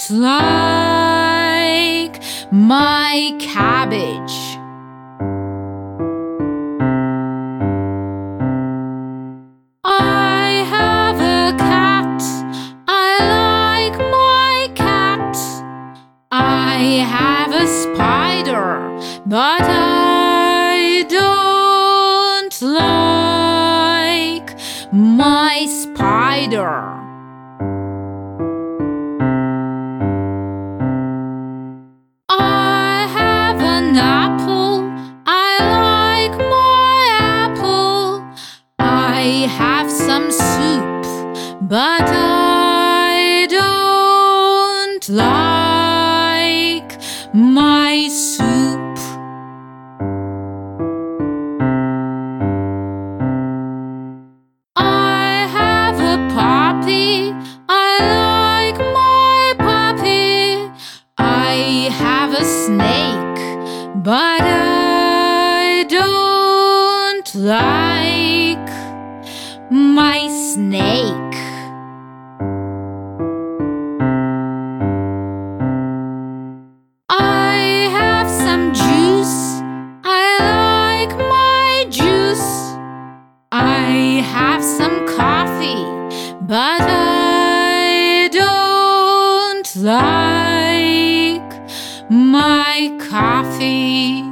like my cabbage. I have a cat. I like my cat. I have a spider, but I don't like my spider. I have an apple. I like my apple. I have some soup, but I don't like my soup. I have a puppy. I like my puppy. I have a snake, but I don't like my snake. I have some juice. I like my juice. I have some coffee, but I don't like my coffee.